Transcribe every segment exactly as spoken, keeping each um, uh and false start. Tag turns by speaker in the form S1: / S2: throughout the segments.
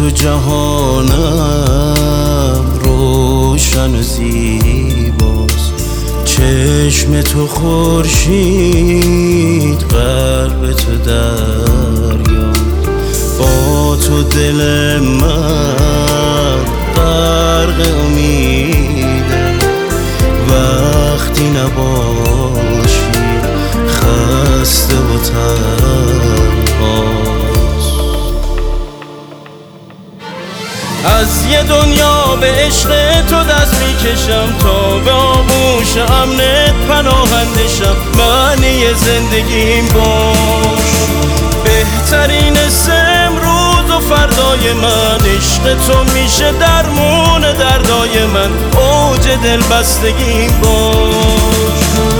S1: تو جهانم روشن و زیباست، چشم تو خورشید، قلب تو دریا، با تو دل من غرق امیده، وقتی نباشی خسته و تنهاست. از یه دنیا به عشق تو دست میکشم، تا به آغوش امنت پناهندشم، معنی زندگیم باش، بهترین امروز و فردای من، عشق تو میشه درمون دردای من، اوج دل بستگیم باش.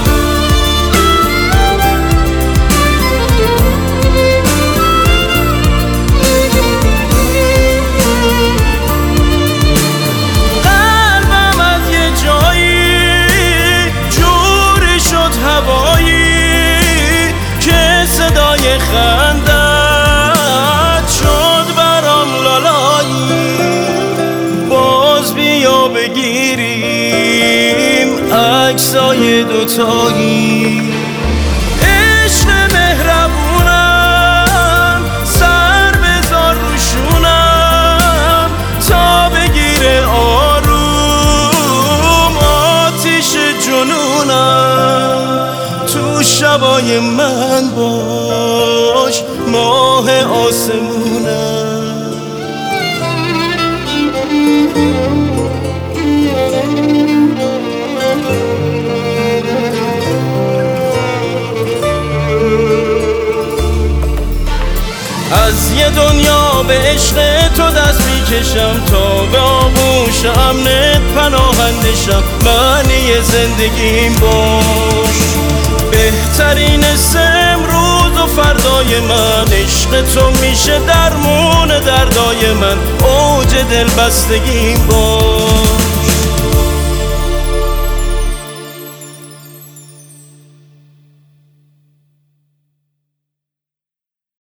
S1: خندت شد برام لالایی، باز بیا بگیریم عکسای دوتایی. عشق مهربونم سر بذار روشونم، تا بگیره آروم آتیش جنونم، تو شبای من باش ماه آسمونم. از یه دنیا به عشق تو دست میکشم، تا به آغوش امنت پناهندشم، معنی زندگیم باش، بهترین امروز و فردای من، عشق تو میشه درمون دردای من، اوج دل بستگیم باش.